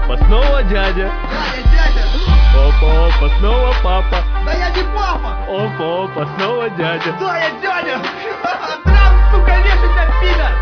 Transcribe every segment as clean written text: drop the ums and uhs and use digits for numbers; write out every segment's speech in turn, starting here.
опа, снова дядя. Да, я дядя. Опа, опа, снова папа. Да я не папа. Опа, опа, снова дядя. Да, я дядя. Драм, сука, вешайся, пидор.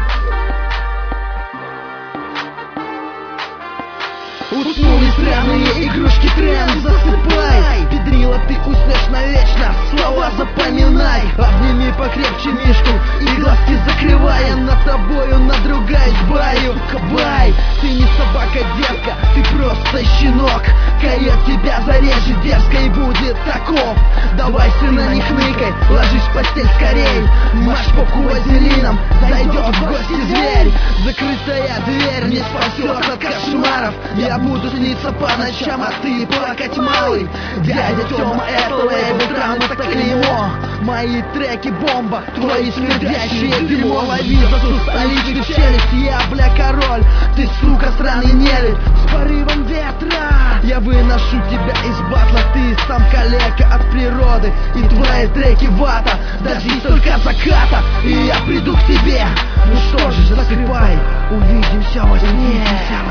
Уснули странные игрушки, тренд, засыпай. Педрила, ты уснешь навечно, слова запоминай. Обними покрепче мишку и глазки закрывая. Над тобою надругаюсь, баю, сука, бай. Ты не собака, детка, ты просто щенок. Койот тебя зарежет дерзко и будет таков. Давай, сына, не хныкай, ложись в постель скорей. Маш попку вазелином, зайдет в гости зверь. Закрытая дверь не спасет от кошмаров. Я буду сниться по ночам, а ты плакать, малый. Дядя Тёма, это лейбл, драм, это клеймо. Мои треки бомба, твои смердящие дерьмо. Лови засу столичных челюсть, я, бля, король. Ты, сука, сраный нелюдь, с порывом ветра. Я выношу тебя из батла, ты сам калека от природы. И твои треки вата, дождись только заката. И я приду к тебе, ну что же, засыпай. Увидимся во сне,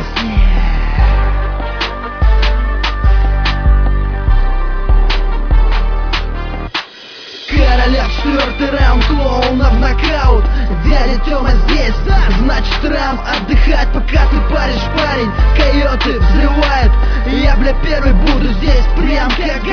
Короля, 4-й раунд, клоунов нокаут. Дядя Тёма здесь, значит рам отдыхать, пока ты паришь, парень. Койоты взрывают, я, бля, первый буду здесь, прям как